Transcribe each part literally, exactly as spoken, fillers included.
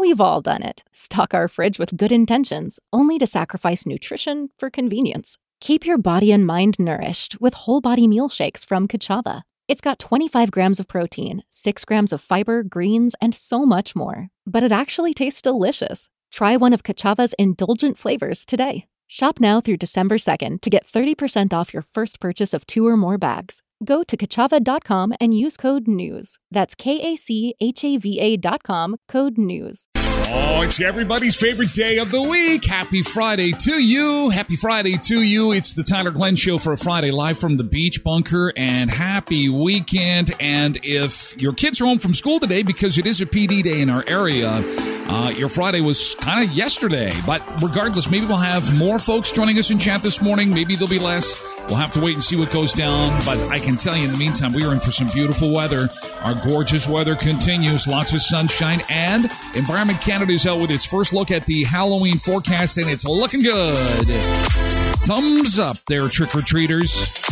We've all done it. Stock our fridge with good intentions, only to sacrifice nutrition for convenience. Keep your body and mind nourished with whole body meal shakes from Kachava. It's got twenty-five grams of protein, six grams of fiber, greens, and so much more. But it actually tastes delicious. Try one of Kachava's indulgent flavors today. Shop now through December second to get thirty percent off your first purchase of two or more bags. Go to kachava dot com and use code NEWS. That's K A C H A V A dot com, code NEWS. Oh, it's everybody's favorite day of the week. Happy Friday to you. Happy Friday to you. It's the Tyler Glenn Show for a Friday, live from the beach bunker, and happy weekend. And if your kids are home from school today, because it is a P D day in our area, uh, your Friday was kind of yesterday. But regardless, maybe we'll have more folks joining us in chat this morning. Maybe there'll be less. We'll have to wait and see what goes down. But I can tell you in the meantime, we are in for some beautiful weather. Our gorgeous weather continues. Lots of sunshine, and Environment Canada is out with its first look at the Halloween forecast, and it's looking good. Thumbs up there, trick-or-treaters.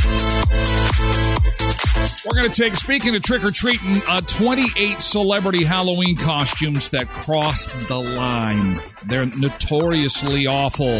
We're going to take, speaking of trick-or-treating, uh, twenty-eight celebrity Halloween costumes that crossed the line. They're notoriously awful.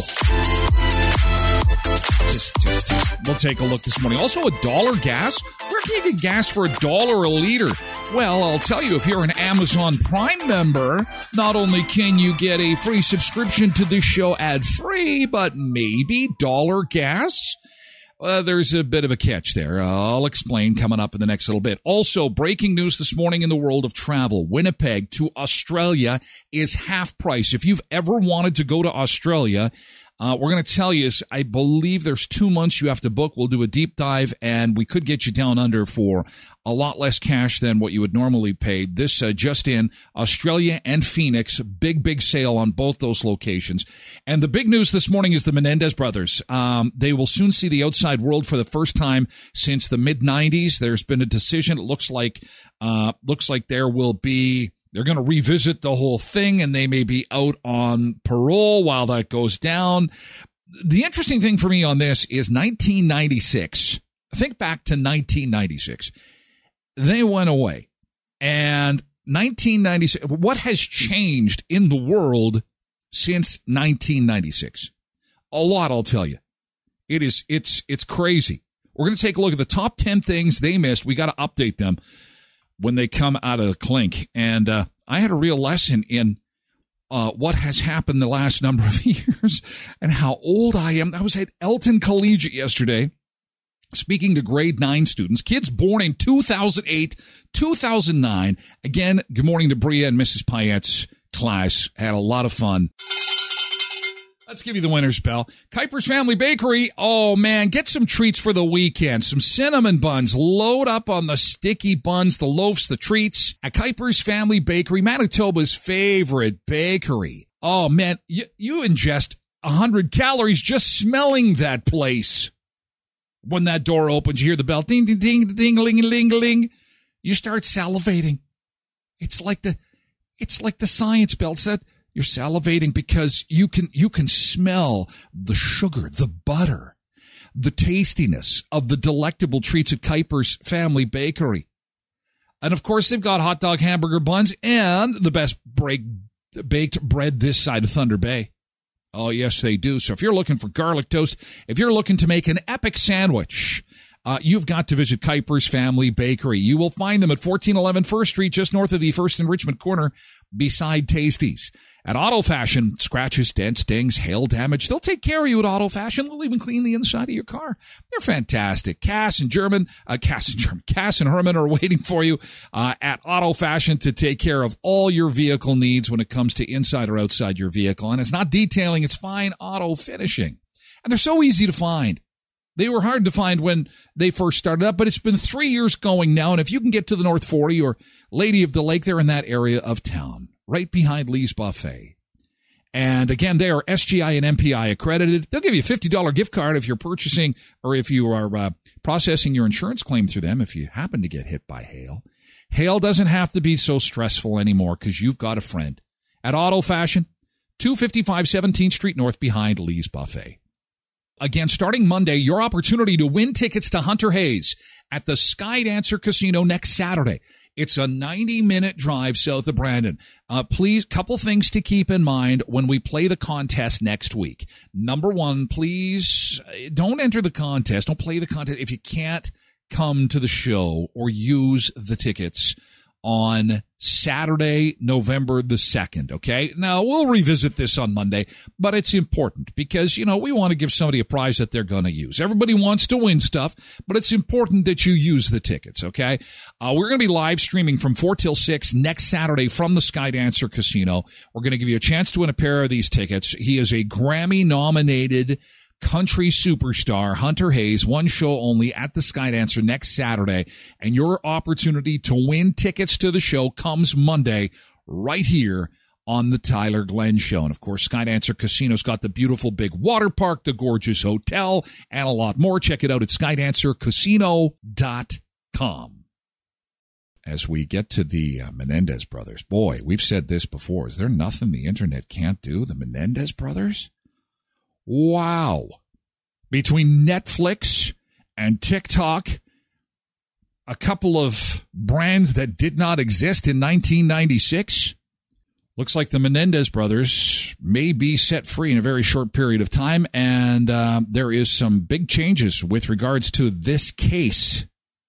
Just, just, just, we'll take a look this morning. Also, a dollar gas? Where can you get gas for a dollar a liter? Well, I'll tell you, if you're an Amazon Prime member, not only can you get a free subscription to this show ad-free, but maybe dollar gas? Uh, there's a bit of a catch there. Uh, I'll explain coming up in the next little bit. Also, breaking news this morning in the world of travel. Winnipeg to Australia is half price. If you've ever wanted to go to Australia, Uh, we're going to tell you, I believe there's two months you have to book. We'll do a deep dive, and we could get you down under for a lot less cash than what you would normally pay. This uh, just in, Australia and Phoenix, big, big sale on both those locations. And the big news this morning is the Menendez brothers. Um, they will soon see the outside world for the first time since the mid nineties. There's been a decision. It looks like, uh, looks like there will be... They're going to revisit the whole thing, and they may be out on parole while that goes down. The interesting thing for me on this is nineteen ninety-six. Think back to nineteen ninety-six. They went away. And nineteen ninety-six, what has changed in the world since nineteen ninety-six? A lot, I'll tell you. It is, it's, it's crazy. We're going to take a look at the top ten things they missed. We got to update them when they come out of the clink. And uh, I had a real lesson in uh, what has happened the last number of years and how old I am. I was at Elton Collegiate yesterday speaking to grade nine students, kids born in two thousand eight, two thousand nine. Again, good morning to Bria and Missus Payette's class. Had a lot of fun. Let's give you the winner's bell. Kuiper's Family Bakery. Oh, man, get some treats for the weekend. Some cinnamon buns. Load up on the sticky buns, the loaves, the treats. At Kuiper's Family Bakery, Manitoba's favorite bakery. Oh, man, you, you ingest one hundred calories just smelling that place. When that door opens, you hear the bell. Ding, ding, ding, ding, ling, ling, ling. You start salivating. It's like the, it's like the science bell said. You're salivating because you can you can smell the sugar, the butter, the tastiness of the delectable treats at Kuiper's Family Bakery. And, of course, they've got hot dog hamburger buns and the best break, baked bread this side of Thunder Bay. Oh, yes, they do. So if you're looking for garlic toast, if you're looking to make an epic sandwich, Uh, you've got to visit Kuiper's Family Bakery. You will find them at fourteen eleven First Street, just north of the First and Richmond corner, beside Tasties. At Auto Fashion, scratches, dents, dings, hail damage, they'll take care of you at Auto Fashion. They'll even clean the inside of your car. They're fantastic. Cass and German, uh, Cass and German, Cass and Herman are waiting for you uh, at Auto Fashion to take care of all your vehicle needs when it comes to inside or outside your vehicle. And it's not detailing, it's fine auto finishing. And they're so easy to find. They were hard to find when they first started up, but it's been three years going now. And if you can get to the North forty or Lady of the Lake, they're in that area of town, right behind Lee's Buffet. And again, they are S G I and M P I accredited. They'll give you a fifty dollars gift card if you're purchasing or if you are uh, processing your insurance claim through them if you happen to get hit by hail. Hail doesn't have to be so stressful anymore because you've got a friend. At Auto Fashion, two fifty-five seventeenth Street North behind Lee's Buffet. Again, starting Monday, your opportunity to win tickets to Hunter Hayes at the Sky Dancer Casino next Saturday. It's a ninety-minute drive south of Brandon. Uh, please, couple things to keep in mind when we play the contest next week. Number one, please don't enter the contest. Don't play the contest if you can't come to the show or use the tickets on Saturday, November the second, okay? Now, we'll revisit this on Monday, but it's important because, you know, we want to give somebody a prize that they're going to use. Everybody wants to win stuff, but it's important that you use the tickets, okay? Uh, we're going to be live streaming from four till six next Saturday from the Skydancer Casino. We're going to give you a chance to win a pair of these tickets. He is a Grammy-nominated country superstar, Hunter Hayes, one show only at the Skydancer next Saturday. And your opportunity to win tickets to the show comes Monday right here on the Tyler Glenn Show. And of course, Skydancer Casino's got the beautiful big water park, the gorgeous hotel, and a lot more. Check it out at skydancer casino dot com. As we get to the uh, Menendez brothers, boy, we've said this before. Is there nothing the internet can't do? The Menendez brothers? Wow. Between Netflix and TikTok, a couple of brands that did not exist in nineteen ninety-six, looks like the Menendez brothers may be set free in a very short period of time, and uh, there is some big changes with regards to this case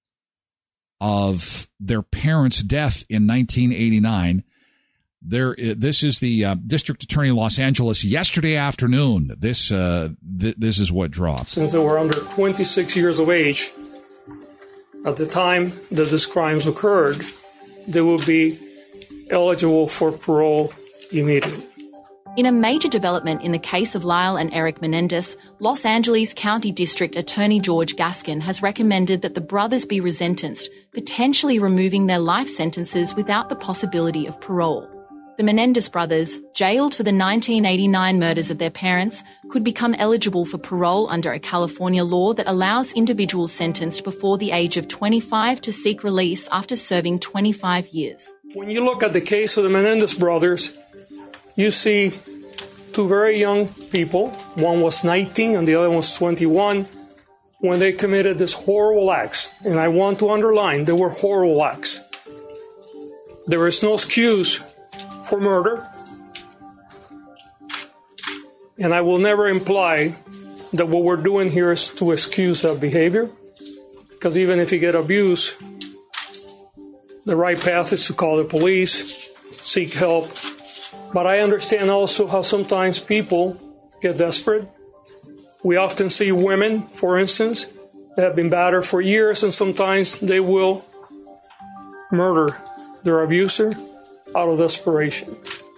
of their parents' death in nineteen eighty-nine. There, this is the uh, District Attorney of Los Angeles yesterday afternoon. This, uh, th- this is what dropped. Since they were under twenty-six years of age at the time that these crimes occurred, they will be eligible for parole immediately. In a major development in the case of Lyle and Eric Menendez, Los Angeles County District Attorney George Gaskin has recommended that the brothers be resentenced, potentially removing their life sentences without the possibility of parole. The Menendez brothers, jailed for the nineteen eighty-nine murders of their parents, could become eligible for parole under a California law that allows individuals sentenced before the age of twenty-five to seek release after serving twenty-five years. When you look at the case of the Menendez brothers, you see two very young people. One was nineteen and the other was twenty-one when they committed these horrible acts. And I want to underline, they were horrible acts. There is no excuse for murder, and I will never imply that what we're doing here is to excuse that behavior, because even if you get abused, the right path is to call the police, seek help. But I understand also how sometimes people get desperate. We often see women, for instance, that have been battered for years, and sometimes they will murder their abuser out of desperation.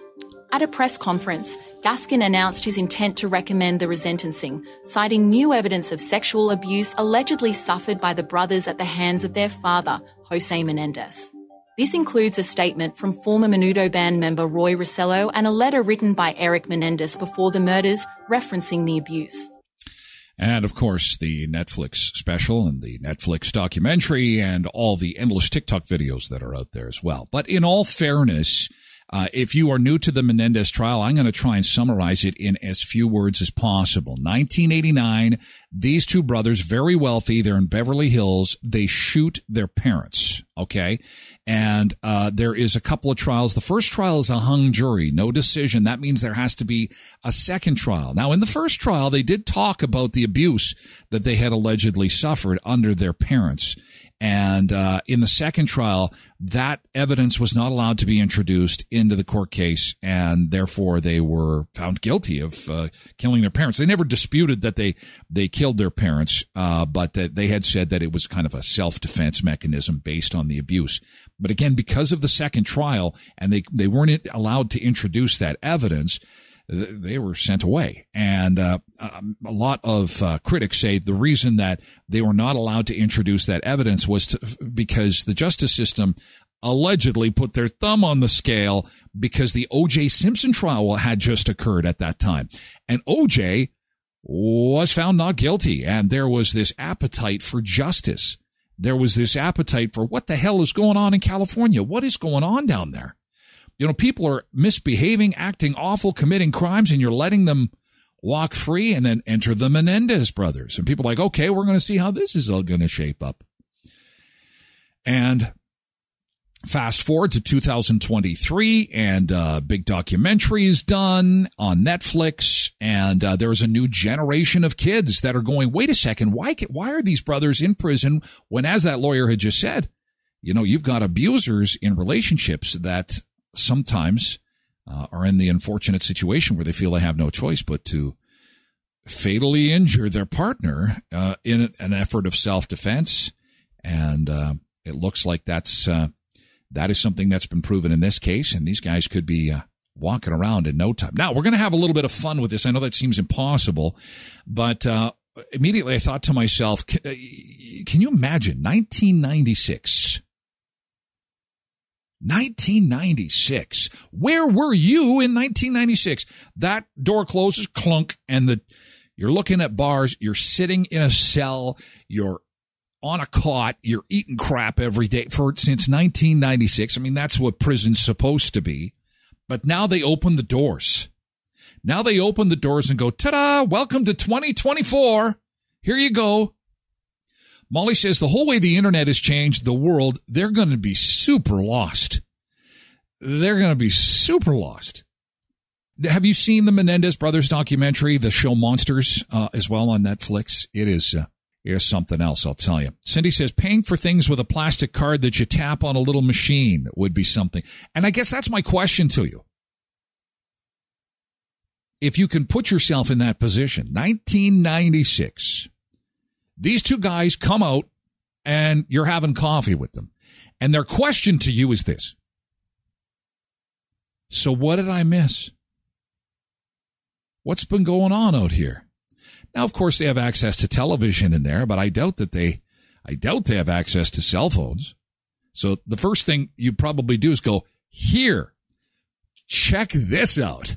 At a press conference, Gaskin announced his intent to recommend the resentencing, citing new evidence of sexual abuse allegedly suffered by the brothers at the hands of their father, Jose Menendez. This includes a statement from former Menudo Band member Roy Rosello and a letter written by Eric Menendez before the murders referencing the abuse. And, of course, the Netflix special and the Netflix documentary and all the endless TikTok videos that are out there as well. But in all fairness, uh, if you are new to the Menendez trial, I'm going to try and summarize it in as few words as possible. nineteen eighty-nine, these two brothers, very wealthy, they're in Beverly Hills, they shoot their parents, okay? And uh there is a couple of trials. The first trial is a hung jury, no decision. That means there has to be a second trial. Now, in the first trial, they did talk about the abuse that they had allegedly suffered under their parents. And uh in the second trial, that evidence was not allowed to be introduced into the court case, and therefore they were found guilty of uh, killing their parents. They never disputed that they they killed their parents, uh but that they had said that it was kind of a self-defense mechanism based on the abuse. But again, because of the second trial, and they they weren't allowed to introduce that evidence, they were sent away. And uh, um, a lot of uh, critics say the reason that they were not allowed to introduce that evidence was to, because the justice system allegedly put their thumb on the scale because the O J Simpson trial had just occurred at that time. And O J was found not guilty, and there was this appetite for justice. There was this appetite for what the hell is going on in California? What is going on down there? You know, people are misbehaving, acting awful, committing crimes, and you're letting them walk free. And then enter the Menendez brothers. And people are like, okay, we're going to see how this is all going to shape up. And Fast forward to two thousand twenty-three, and uh, big documentary is done on Netflix, and uh, there's a new generation of kids that are going, wait a second, why why are these brothers in prison when, as that lawyer had just said, you know, you've got abusers in relationships that sometimes uh, are in the unfortunate situation where they feel they have no choice but to fatally injure their partner uh, in an effort of self-defense, and uh, it looks like that's... Uh, That is something that's been proven in this case, and these guys could be uh, walking around in no time. Now, we're going to have a little bit of fun with this. I know that seems impossible, but uh, immediately I thought to myself, can, uh, can you imagine nineteen ninety-six? nineteen ninety-six. Where were you in nineteen ninety-six? That door closes, clunk, and the you're looking at bars. You're sitting in a cell. You're on a cot, you're eating crap every day for since nineteen ninety-six. I mean, that's what prison's supposed to be. But now they open the doors. Now they open the doors and go, ta-da, welcome to twenty twenty-four. Here you go. Molly says the whole way the internet has changed the world, they're going to be super lost. They're going to be super lost. Have you seen the Menendez brothers documentary, the show Monsters, uh, as well on Netflix? It is... Uh, Here's something else, I'll tell you. Cindy says paying for things with a plastic card that you tap on a little machine would be something. And I guess that's my question to you. If you can put yourself in that position, nineteen ninety-six, these two guys come out and you're having coffee with them. And their question to you is this. So what did I miss? What's been going on out here? Now, of course, they have access to television in there, but I doubt that they, I doubt they have access to cell phones. So the first thing you probably do is go, here, check this out.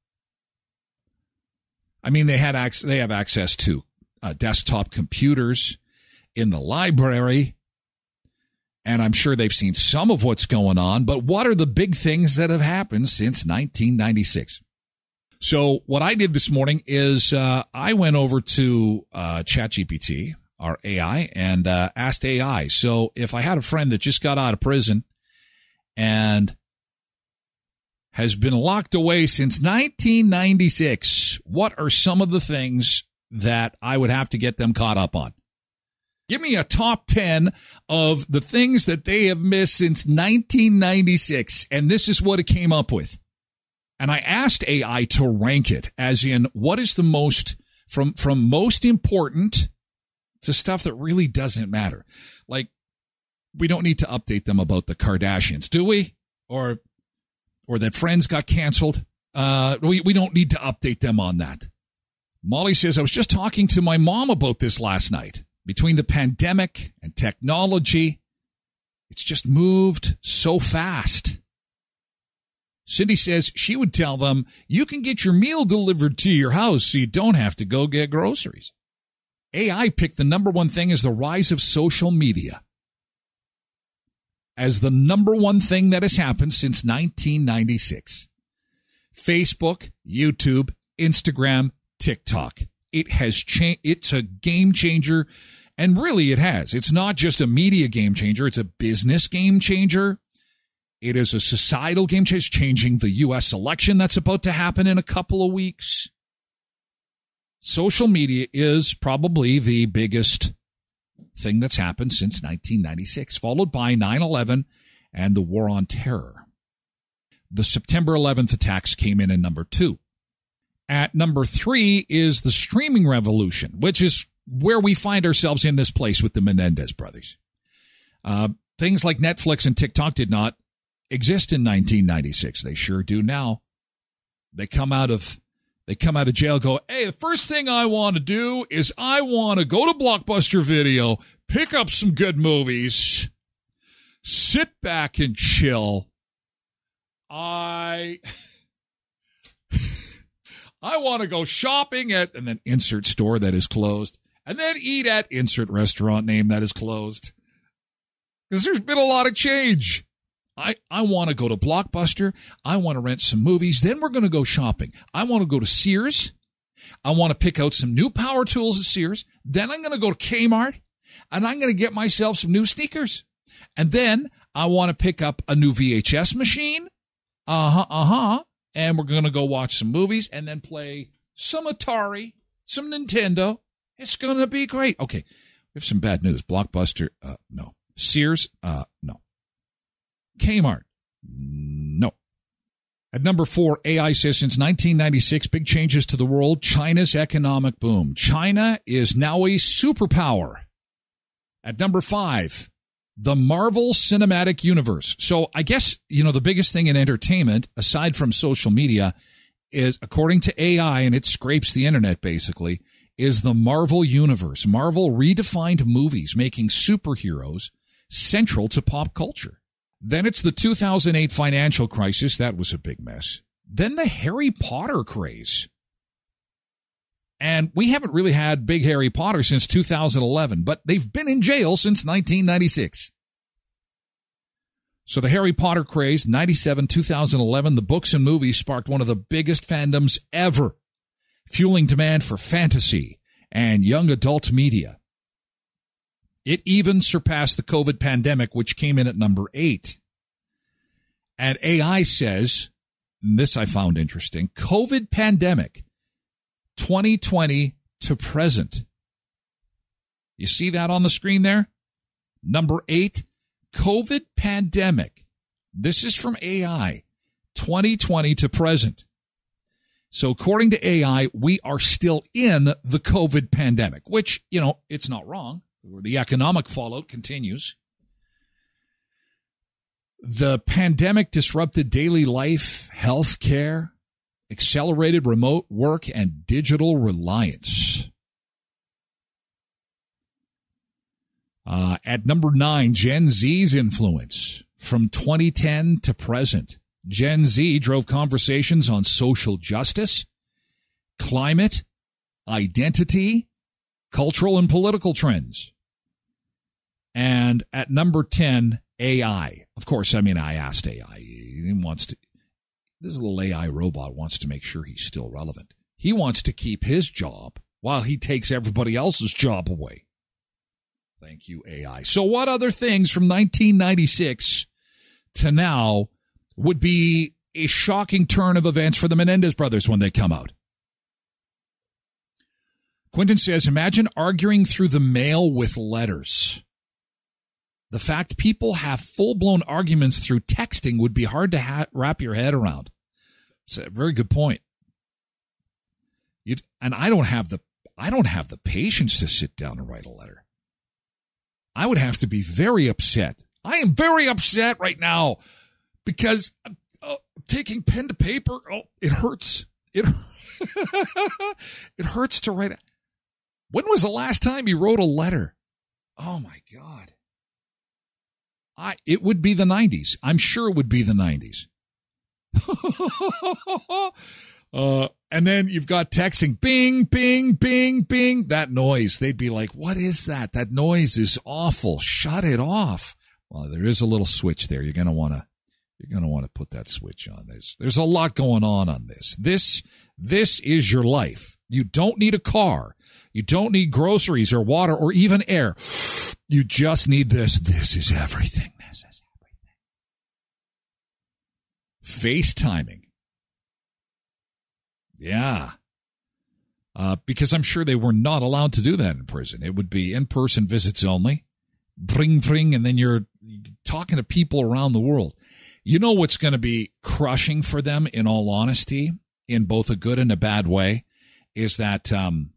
I mean, they had access, they have access to uh, desktop computers in the library, and I'm sure they've seen some of what's going on, but what are the big things that have happened since nineteen ninety-six? So what I did this morning is uh, I went over to uh, ChatGPT, our A I, and uh, asked A I. So if I had a friend that just got out of prison and has been locked away since nineteen ninety-six, what are some of the things that I would have to get them caught up on? Give me a top ten of the things that they have missed since nineteen ninety-six, and this is what it came up with. And I asked A I to rank it, as in what is the most, from, from most important to stuff that really doesn't matter. Like, we don't need to update them about the Kardashians, do we? Or, or that Friends got canceled. Uh, we, we don't need to update them on that. Molly says, I was just talking to my mom about this last night. Between the pandemic and technology, it's just moved so fast. Cindy says she would tell them, you can get your meal delivered to your house so you don't have to go get groceries. A I picked the number one thing as the rise of social media. As the number one thing that has happened since nineteen ninety-six. Facebook, YouTube, Instagram, TikTok. It has changed. It's a game changer. And really it has. It's not just a media game changer. It's a business game changer. It is a societal game changer, changing the U S election that's about to happen in a couple of weeks. Social media is probably the biggest thing that's happened since nineteen ninety-six, followed by nine eleven and the War on Terror. The September eleventh attacks came in at number two. At number three is the streaming revolution, which is where we find ourselves in this place with the Menendez brothers. Uh, things like Netflix and TikTok did not exist in nineteen ninety-six. They sure do now. They come out of they come out of jail, go, hey, the first thing I want to do is I want to go to Blockbuster Video, pick up some good movies, sit back and chill. I I want to go shopping at, and then insert store that is closed, and then eat at insert restaurant name that is closed. Because there's been a lot of change. I, I want to go to Blockbuster. I want to rent some movies. Then we're going to go shopping. I want to go to Sears. I want to pick out some new power tools at Sears. Then I'm going to go to Kmart, and I'm going to get myself some new sneakers. And then I want to pick up a new V H S machine. Uh-huh, uh-huh. And we're going to go watch some movies and then play some Atari, some Nintendo. It's going to be great. Okay, we have some bad news. Blockbuster, uh, no. Sears, uh, no. Kmart, no. At number four, A I says since nineteen ninety-six, big changes to the world, China's economic boom. China is now a superpower. At number five, the Marvel Cinematic Universe. So I guess, you know, the biggest thing in entertainment, aside from social media, is, according to A I, and it scrapes the internet basically, is the Marvel Universe. Marvel redefined movies, making superheroes central to pop culture. Then it's the two thousand eight financial crisis. That was a big mess. Then the Harry Potter craze. And we haven't really had big Harry Potter since two thousand eleven, but they've been in jail since nineteen ninety-six. So the Harry Potter craze, ninety-seven, two thousand eleven, the books and movies sparked one of the biggest fandoms ever, fueling demand for fantasy and young adult media. It even surpassed the COVID pandemic, which came in at number eight. And A I says, and this I found interesting, COVID pandemic, twenty twenty to present. You see that on the screen there? Number eight, COVID pandemic. This is from A I, twenty twenty to present. So according to A I, we are still in the COVID pandemic, which, you know, it's not wrong. The economic fallout continues. The pandemic disrupted daily life, health care, accelerated remote work, and digital reliance. Uh, at number nine, Gen Z's influence from twenty ten to present. Gen Z drove conversations on social justice, climate, identity, cultural and political trends. And at number ten, A I. Of course, I mean, I asked A I. He wants to, this little A I robot wants to make sure he's still relevant. He wants to keep his job while he takes everybody else's job away. Thank you, A I. So what other things from nineteen ninety-six to now would be a shocking turn of events for the Menendez brothers when they come out? Quentin says, imagine arguing through the mail with letters. The fact people have full-blown arguments through texting would be hard to ha- wrap your head around. It's a very good point. You'd, and I don't have the I don't have the patience to sit down and write a letter. I would have to be very upset. I am very upset right now because I'm uh, taking pen to paper. Oh, it hurts. It it hurts to write. When was the last time you wrote a letter? Oh my God. I, it would be the nineties. I'm sure it would be the nineties. uh, and then you've got texting, bing, bing, bing, bing, that noise. They'd be like, what is that? That noise is awful. Shut it off. Well, there is a little switch there. You're going to want to, you're going to want to put that switch on. There's, there's a lot going on on this. This, this is your life. You don't need a car. You don't need groceries or water or even air. You just need this. This is everything. This is everything. FaceTiming. Yeah. Uh, because I'm sure they were not allowed to do that in prison. It would be in-person visits only. Bring, bring, and then you're talking to people around the world. You know what's going to be crushing for them, in all honesty, in both a good and a bad way, is that um,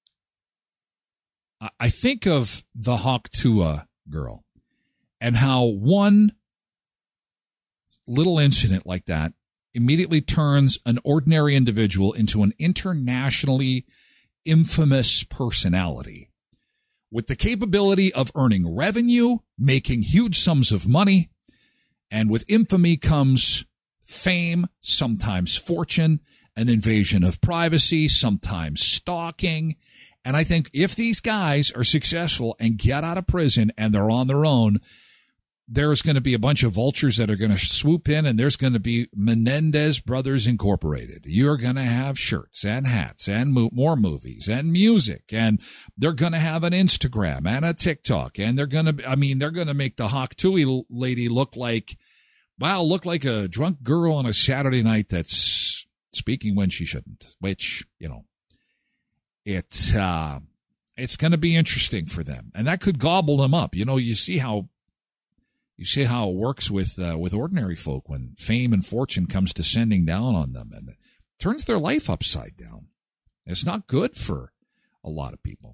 I think of the Hawk-Tuah girl and how one little incident like that immediately turns an ordinary individual into an internationally infamous personality with the capability of earning revenue, making huge sums of money, and with infamy comes fame, sometimes fortune, an invasion of privacy, sometimes stalking. And I think if these guys are successful and get out of prison and they're on their own, there's going to be a bunch of vultures that are going to swoop in, and there's going to be Menendez Brothers Incorporated. You're going to have shirts and hats and mo- more movies and music, and they're going to have an Instagram and a TikTok, and they're going to, I mean, they're going to make the Hawk Tuohy lady look like, wow, look like a drunk girl on a Saturday night that's speaking when she shouldn't, which, you know, it's, uh, it's going to be interesting for them, and that could gobble them up. You know, you see how you see how it works with uh, with ordinary folk when fame and fortune comes descending down on them, and it turns their life upside down. It's not good for a lot of people.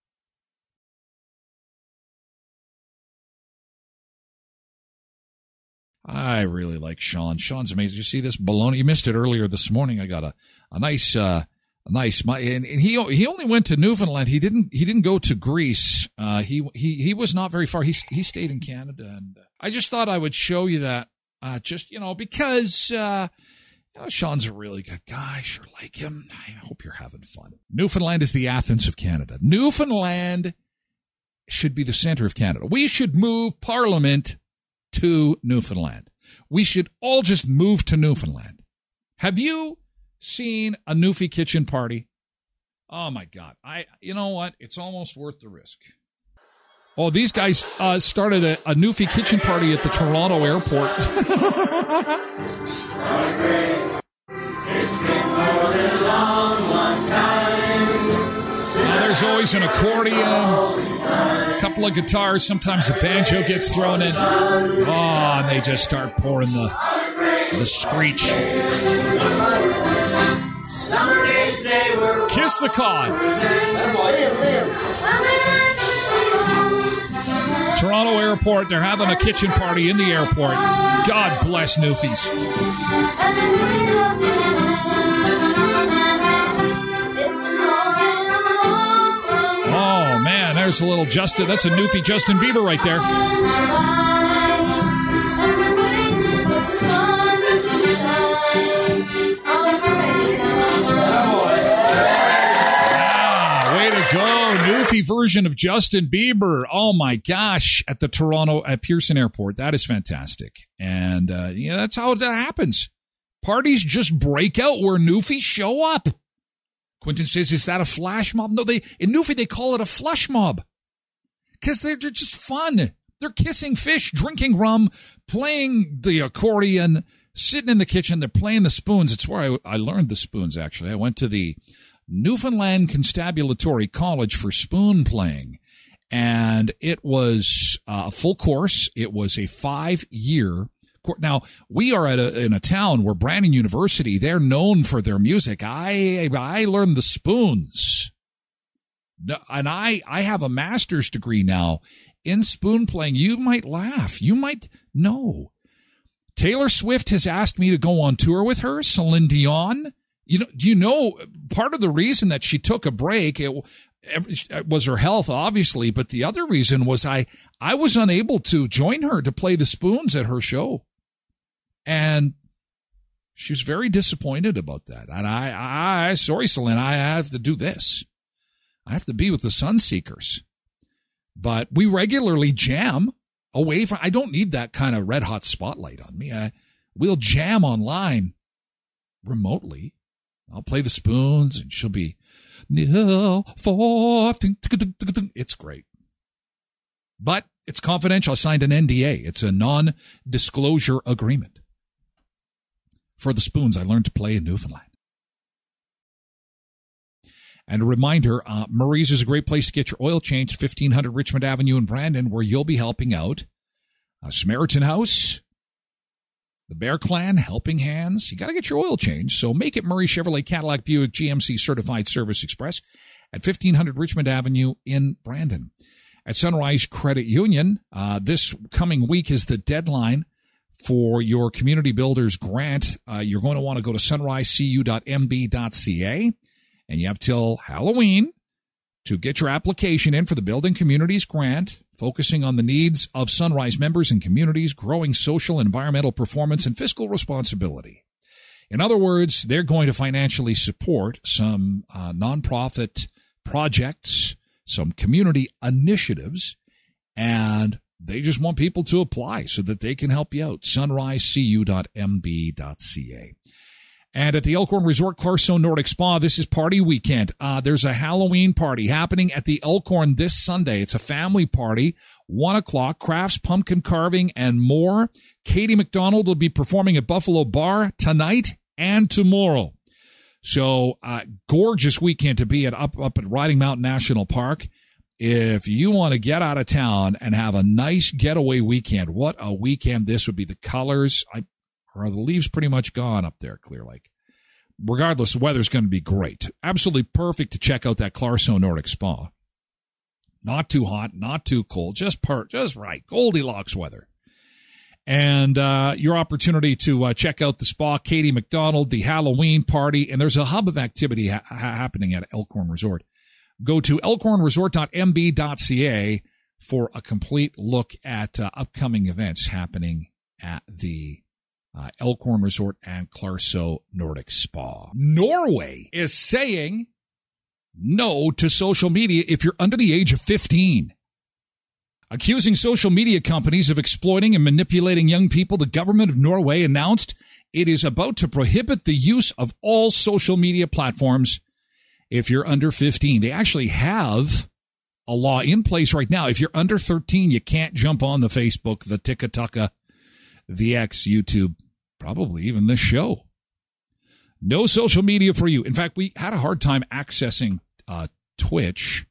I really like Sean. Sean's amazing. Did you see this baloney? You missed it earlier this morning. I got a a nice. Uh, Nice, my and, and he he only went to Newfoundland. He didn't he didn't go to Greece. Uh, he he he was not very far. He he stayed in Canada, and I just thought I would show you that. Uh, just you know because uh, you know, Sean's a really good guy. I sure like him. I hope you're having fun. Newfoundland is the Athens of Canada. Newfoundland should be the center of Canada. We should move Parliament to Newfoundland. We should all just move to Newfoundland. Have you seen a Newfie kitchen party? Oh my God. I, you know what? It's almost worth the risk. Oh, these guys uh, started a, a Newfie kitchen party at the Toronto airport. Now, there's always an accordion, a couple of guitars, sometimes a banjo gets thrown in. Oh, and they just start pouring the the screech. Kiss the cod. Toronto airport, they're having a kitchen party in the airport. God bless Newfies. Oh man, there's a little Justin, that's a Newfie Justin Bieber right there. Go, Newfie version of Justin Bieber. Oh my gosh, at the Toronto at Pearson Airport. That is fantastic. And uh, yeah, that's how that happens. Parties just break out where Newfies show up. Quentin says, is that a flash mob? No, they in Newfie they call it a flush mob. Because they're, they're just fun. They're kissing fish, drinking rum, playing the accordion, sitting in the kitchen. They're playing the spoons. It's where I, I learned the spoons, actually. I went to the Newfoundland Constabulary College for spoon playing, and it was uh, a full course. It was a five-year course. Now, we are at a, in a town where Brandon University, they're known for their music. I I learned the spoons, and I, I have a master's degree now in spoon playing. You might laugh. You might know. Taylor Swift has asked me to go on tour with her. Celine Dion. You know, do you know part of the reason that she took a break, it, it was her health, obviously, but the other reason was I, I was unable to join her to play the spoons at her show. And she was very disappointed about that. And I, I, sorry, Celine, I have to do this. I have to be with the Sunseekers. But we regularly jam away from, I don't need that kind of red hot spotlight on me. I, we'll jam online remotely. I'll play the spoons, and she'll be, it's great. But it's confidential. I signed an N D A. It's a non-disclosure agreement. For the spoons, I learned to play in Newfoundland. And a reminder, uh, Murray's is a great place to get your oil changed, fifteen hundred Richmond Avenue in Brandon, where you'll be helping out a Samaritan House, the Bear Clan, Helping Hands. You got to get your oil changed. So make it Murray Chevrolet Cadillac Buick G M C Certified Service Express at fifteen hundred Richmond Avenue in Brandon. At Sunrise Credit Union, uh, this coming week is the deadline for your Community Builders Grant. Uh, you're going to want to go to sunrise c u dot m b dot c a, and you have till Halloween to get your application in for the Building Communities Grant, focusing on the needs of Sunrise members and communities, growing social and environmental performance and fiscal responsibility. In other words, they're going to financially support some uh, nonprofit projects, some community initiatives, and They just want people to apply so that they can help you out. sunrise c u dot m b dot c a. And at the Elkhorn Resort Clarkstone Nordic Spa, this is party weekend. Uh, there's a Halloween party happening at the Elkhorn this Sunday. It's a family party, one o'clock, crafts, pumpkin carving, and more. Katie McDonald will be performing at Buffalo Bar tonight and tomorrow. So, uh, gorgeous weekend to be at up, up at Riding Mountain National Park. If you want to get out of town and have a nice getaway weekend, what a weekend this would be. The colors, I Or are the leaves pretty much gone up there, Clear Lake? Regardless, the weather's going to be great. Absolutely perfect to check out that Clarkstone Nordic Spa. Not too hot, not too cold, just per, just right. Goldilocks weather. And uh, your opportunity to uh, check out the spa, Katie McDonald, the Halloween party, and there's a hub of activity ha- happening at Elkhorn Resort. Go to elkhorn resort dot m b dot c a for a complete look at uh, upcoming events happening at the Uh, Elkhorn Resort and Clarkstone Nordic Spa. Norway is saying no to social media if you're under the age of fifteen. Accusing social media companies of exploiting and manipulating young people, the government of Norway announced it is about to prohibit the use of all social media platforms if you're under fifteen. They actually have a law in place right now. If you're under thirteen, you can't jump on the Facebook, the TikTok, the X, YouTube, probably even this show. No social media for you. In fact, we had a hard time accessing uh, Twitch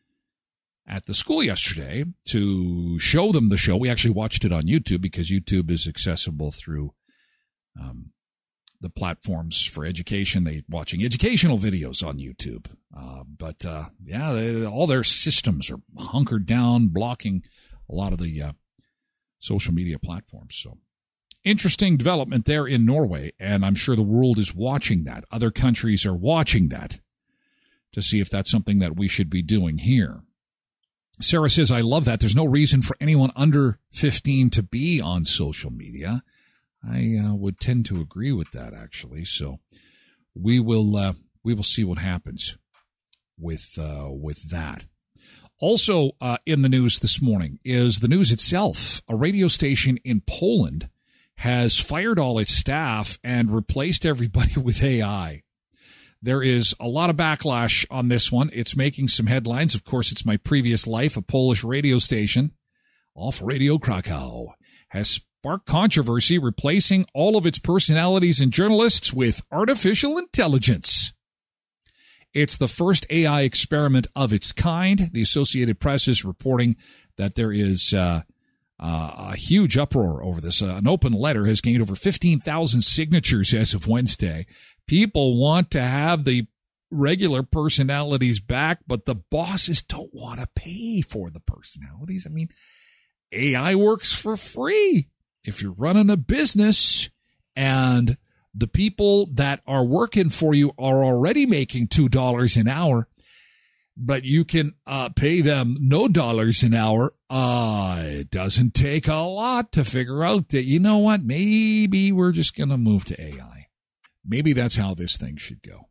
at the school yesterday to show them the show. We actually watched it on YouTube because YouTube is accessible through um, the platforms for education. They're watching educational videos on YouTube. Uh, but, uh, yeah, they, all their systems are hunkered down, blocking a lot of the uh, social media platforms. So, interesting development there in Norway, and I'm sure the world is watching that. Other countries are watching that to see if that's something that we should be doing here. Sarah says, I love that. There's no reason for anyone under fifteen to be on social media. I uh, would tend to agree with that, actually. So we will uh, we will see what happens with uh, with that. Also uh, in the news this morning is the news itself. A radio station in Poland has fired all its staff and replaced everybody with A I. There is a lot of backlash on this one. It's making some headlines. Of course, it's my previous life. A Polish radio station, Off Radio Krakow, has sparked controversy, replacing all of its personalities and journalists with artificial intelligence. It's the first A I experiment of its kind. The Associated Press is reporting that there is uh, uh, a huge uproar over this. Uh, an open letter has gained over fifteen thousand signatures as of Wednesday. People want to have the regular personalities back, but the bosses don't want to pay for the personalities. I mean, A I works for free. If you're running a business and the people that are working for you are already making two dollars an hour, but you can uh, pay them no dollars an hour, uh, it doesn't take a lot to figure out that, you know what, maybe we're just going to move to A I. Maybe that's how this thing should go.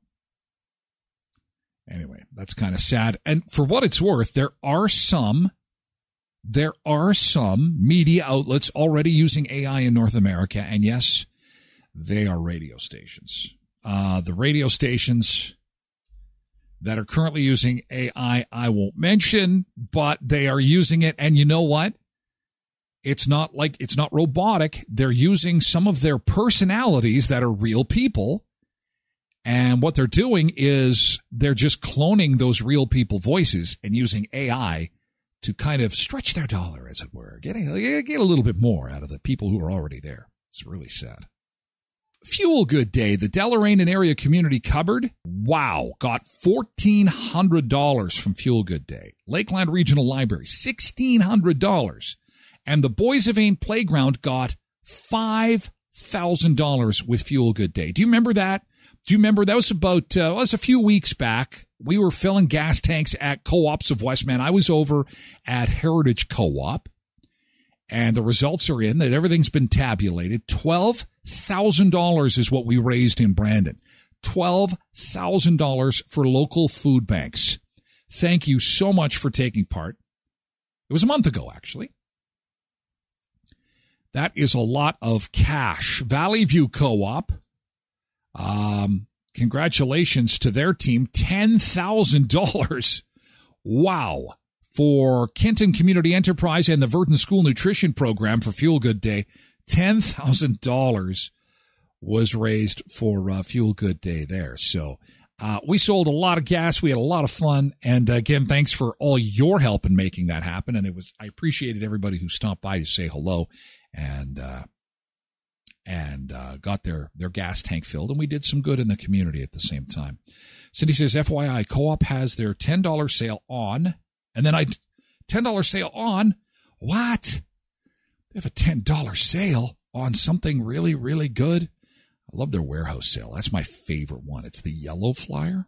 Anyway, that's kind of sad. And for what it's worth, there are some, there are some media outlets already using A I in North America. And yes, they are radio stations. Uh, the radio stations that are currently using A I, I won't mention, but they are using it. And you know what? It's not like, it's not robotic. They're using some of their personalities that are real people. And what they're doing is they're just cloning those real people voices and using A I to kind of stretch their dollar, as it were. Getting, get a little bit more out of the people who are already there. It's really sad. Fuel Good Day, the Deloraine and Area Community Cupboard. Wow, got fourteen hundred dollars from Fuel Good Day. Lakeland Regional Library, sixteen hundred dollars. And the Boys of Ain Playground got five thousand dollars with Fuel Good Day. Do you remember that? Do you remember that was about, uh, that was a few weeks back. We were filling gas tanks at Co-ops of Westman. I was over at Heritage Co-op, and the results are in that everything's been tabulated. twelve thousand dollars is what we raised in Brandon. twelve thousand dollars for local food banks. Thank you so much for taking part. It was a month ago, actually. That is a lot of cash. Valley View Co-op, um, congratulations to their team, ten thousand dollars. Wow. For Kenton Community Enterprise and the Verdon School Nutrition Program for Fuel Good Day, ten thousand dollars was raised for uh, Fuel Good Day there. So uh, we sold a lot of gas. We had a lot of fun. And uh, again, thanks for all your help in making that happen. And it was, I appreciated everybody who stopped by to say hello and, uh, and, uh, got their, their gas tank filled. And we did some good in the community at the same time. Cindy says, F Y I, Co-op has their ten dollars sale on. And then I, ten dollars sale on. What? They have a ten dollars sale on something really, really good. I love their warehouse sale. That's my favorite one. It's the yellow flyer.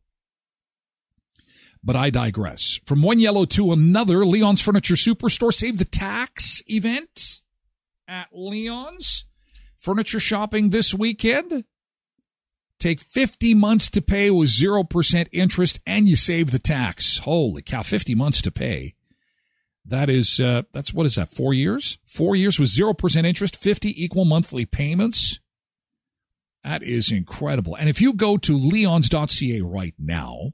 But I digress. From one yellow to another, Leon's Furniture Superstore Save the Tax event at Leon's. Furniture shopping this weekend. Take fifty months to pay with zero percent interest, and you save the tax. Holy cow, fifty months to pay. That is, uh, that's, what is that, four years? Four years with zero percent interest, fifty equal monthly payments. That is incredible. And if you go to leons dot c a right now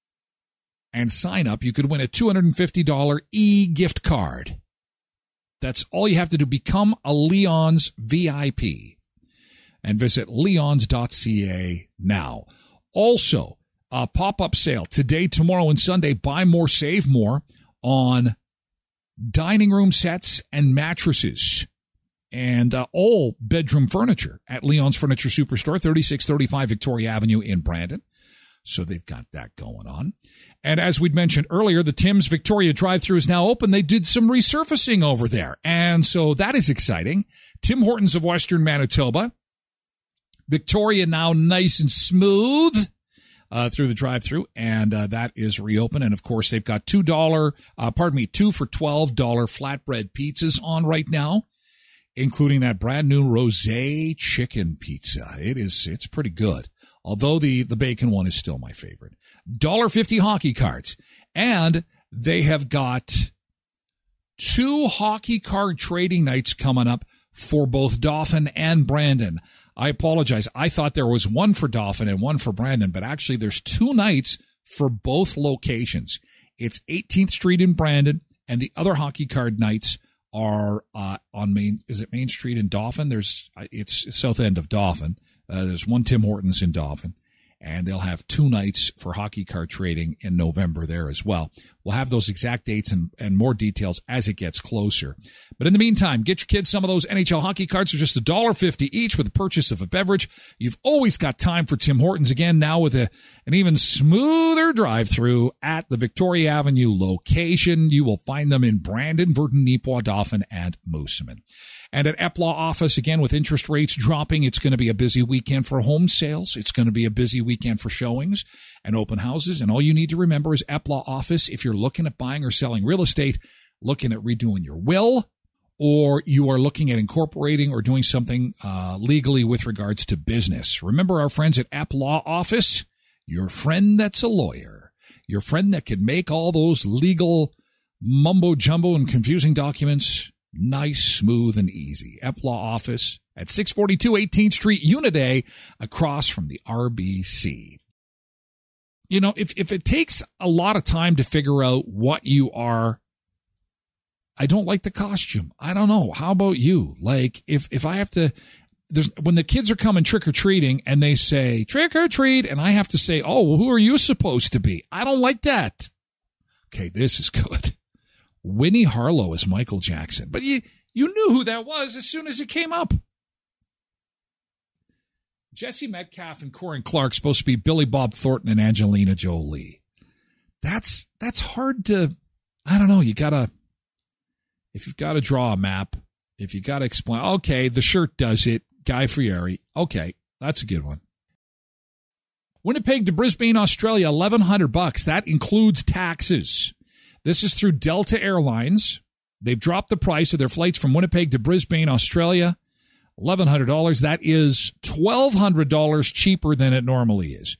and sign up, you could win a two hundred fifty dollars e-gift card. That's all you have to do. Become a Leon's V I P and visit leons dot c a now. Also, a pop-up sale today, tomorrow, and Sunday. Buy more, save more on dining room sets and mattresses and uh, all bedroom furniture at Leon's Furniture Superstore, thirty-six thirty-five Victoria Avenue in Brandon. So they've got that going on. And as we'd mentioned earlier, the Tim's Victoria drive-thru is now open. They did some resurfacing over there. And so that is exciting. Tim Hortons of Western Manitoba. Victoria now nice and smooth uh, through the drive-thru, and uh, that is reopened. And, of course, they've got two dollars, uh, pardon me, two for twelve dollars flatbread pizzas on right now, including that brand-new rosé chicken pizza. It is, it's pretty good, although the, the bacon one is still my favorite. one dollar fifty hockey cards, and they have got two hockey card trading nights coming up for both Dauphin and Brandon. I apologize. I thought there was one for Dauphin and one for Brandon, but actually there's two nights for both locations. It's eighteenth Street in Brandon, and the other hockey card nights are uh, on Main. Is it Main Street in Dauphin? There's it's south end of Dauphin. Uh, there's one Tim Hortons in Dauphin, and they'll have two nights for hockey card trading in November there as well. We'll have those exact dates and, and more details as it gets closer. But in the meantime, get your kids some of those N H L hockey cards for just one dollar fifty each with the purchase of a beverage. You've always got time for Tim Hortons, again, now with a, an even smoother drive-through at the Victoria Avenue location. You will find them in Brandon, Verdon, Neepawa, Dauphin, and Moosomin. And at Epla office, again, with interest rates dropping, it's going to be a busy weekend for home sales. It's going to be a busy weekend for showings and open houses. And all you need to remember is Epla office, if you're looking at buying or selling real estate, looking at redoing your will, or you are looking at incorporating or doing something uh, legally with regards to business. Remember our friends at Epla office, your friend that's a lawyer, your friend that can make all those legal mumbo-jumbo and confusing documents nice, smooth, and easy. Epla office at six forty-two eighteenth Street, Unit A, across from the R B C. You know, if, if it takes a lot of time to figure out what you are, I don't like the costume. I don't know. How about you? Like, if, if I have to, there's, when the kids are coming trick-or-treating and they say, trick-or-treat, and I have to say, oh, well, who are you supposed to be? I don't like that. Okay, this is good. Winnie Harlow is Michael Jackson. But you, you knew who that was as soon as it came up. Jesse Metcalf and Corin Clark supposed to be Billy Bob Thornton and Angelina Jolie. That's that's hard to, I don't know, you gotta, if you've got to draw a map, if you got to explain, okay, the shirt does it, Guy Fieri, okay, that's a good one. Winnipeg to Brisbane, Australia, eleven hundred bucks. That includes taxes. This is through Delta Airlines. They've dropped the price of their flights from Winnipeg to Brisbane, Australia, eleven hundred dollars. That is twelve hundred dollars cheaper than it normally is.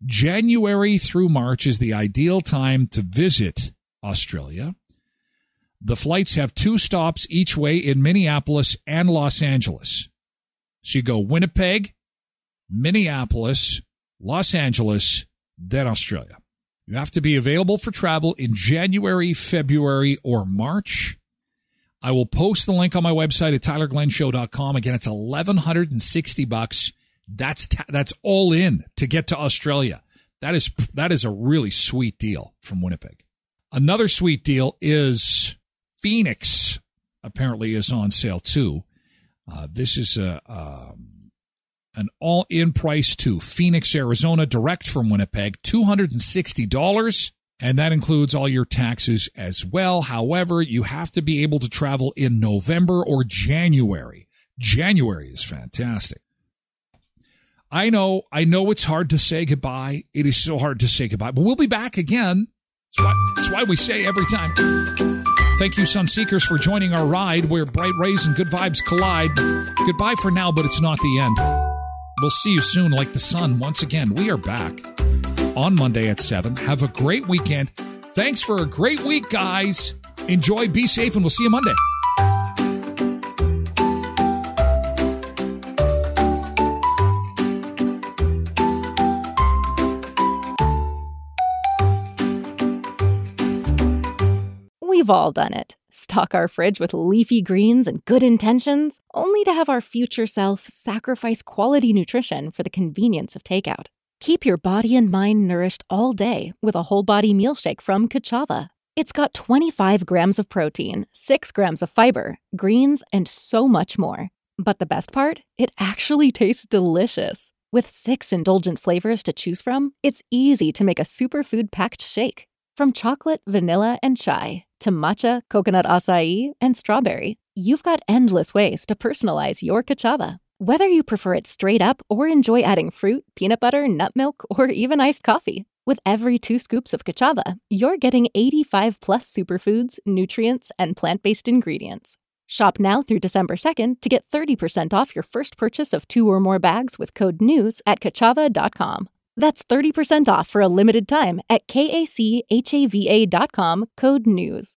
January through March is the ideal time to visit Australia. The flights have two stops each way in Minneapolis and Los Angeles. So you go Winnipeg, Minneapolis, Los Angeles, then Australia. You have to be available for travel in January, February, or March. I will post the link on my website at tyler glenn show dot com. Again, it's eleven sixty bucks. That's ta- that's all in to get to Australia. That is that is a really sweet deal from Winnipeg. Another sweet deal is Phoenix. Apparently, is on sale too. Uh, this is a um, an all-in price to Phoenix, Arizona, direct from Winnipeg, two hundred sixty dollars. And that includes all your taxes as well. However, you have to be able to travel in November or January. January is fantastic. I know, I know it's hard to say goodbye. It is so hard to say goodbye, but we'll be back again. That's why, that's why we say every time. Thank you, Sunseekers, for joining our ride where bright rays and good vibes collide. Goodbye for now, but it's not the end. We'll see you soon like the sun. Once again, we are back on Monday at seven. Have a great weekend. Thanks for a great week, guys. Enjoy, be safe, and we'll see you Monday. We've all done it. Stock our fridge with leafy greens and good intentions, only to have our future self sacrifice quality nutrition for the convenience of takeout. Keep your body and mind nourished all day with a whole body meal shake from Kachava. It's got twenty-five grams of protein, six grams of fiber, greens, and so much more. But the best part? It actually tastes delicious. With six indulgent flavors to choose from, it's easy to make a superfood-packed shake. From chocolate, vanilla, and chai to matcha, coconut acai, and strawberry, you've got endless ways to personalize your Kachava. Whether you prefer it straight up or enjoy adding fruit, peanut butter, nut milk, or even iced coffee. With every two scoops of Kachava, you're getting eighty-five plus superfoods, nutrients, and plant-based ingredients. Shop now through December second to get thirty percent off your first purchase of two or more bags with code NEWS at kachava dot com. That's thirty percent off for a limited time at kachava dot com, code NEWS.